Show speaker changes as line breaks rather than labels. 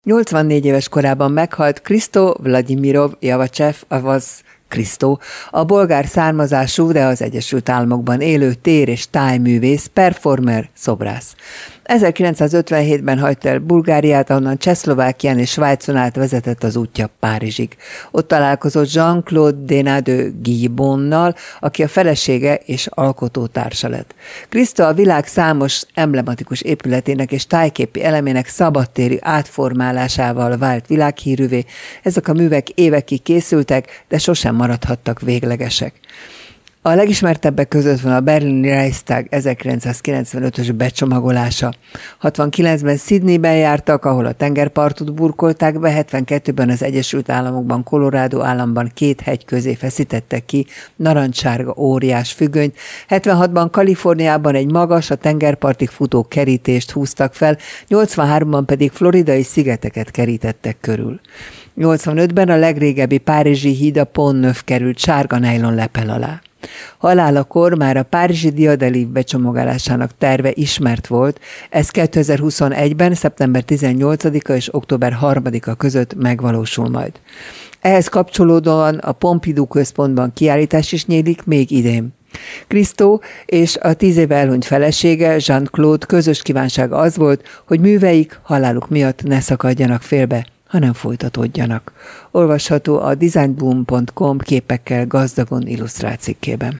84 éves korában meghalt Krisztó Vlagyimirov Javacsev, azaz Krisztó, a bolgár származású, de az Egyesült Államokban élő tér- és tájművész, performer, szobrász. 1957-ben hagyta el Bulgáriát, ahonnan Csehszlovákián és Svájcon át vezetett az útja Párizsig. Ott találkozott Jean-Claude Denadeux-Guillebonnal, aki a felesége és alkotótársa lett. Krisztó a világ számos emblematikus épületének és tájképi elemének szabadtéri átformálásával vált világhírűvé. Ezek a művek évekig készültek, de sosem maradhattak véglegesek. A legismertebbek között van a berlini Reichstag 1995-ös becsomagolása. 69-ben Sydneyben jártak, ahol a tengerpartot burkolták be, 72-ben az Egyesült Államokban, Colorado államban 2 hegy közé feszítettek ki narancssárga óriás függönyt, 76-ban Kaliforniában egy magas, a tengerpartig futó kerítést húztak fel, 83-ban pedig floridai szigeteket kerítettek körül. 85-ben a legrégebbi párizsi híd a Pont Neuf került sárga nejlon lepel alá. Halálakor már a párizsi diadalív becsomagolásának terve ismert volt, ez 2021-ben, szeptember 18-a és október 3-a között megvalósul majd. Ehhez kapcsolódóan a Pompidou központban kiállítás is nyílik még idén. Krisztó és a 10 éve elhunyt felesége, Jean-Claude közös kívánsága az volt, hogy műveik haláluk miatt ne szakadjanak félbe, hanem folytatódjanak. Olvasható a designboom.com képekkel gazdagon illusztrált cikkében.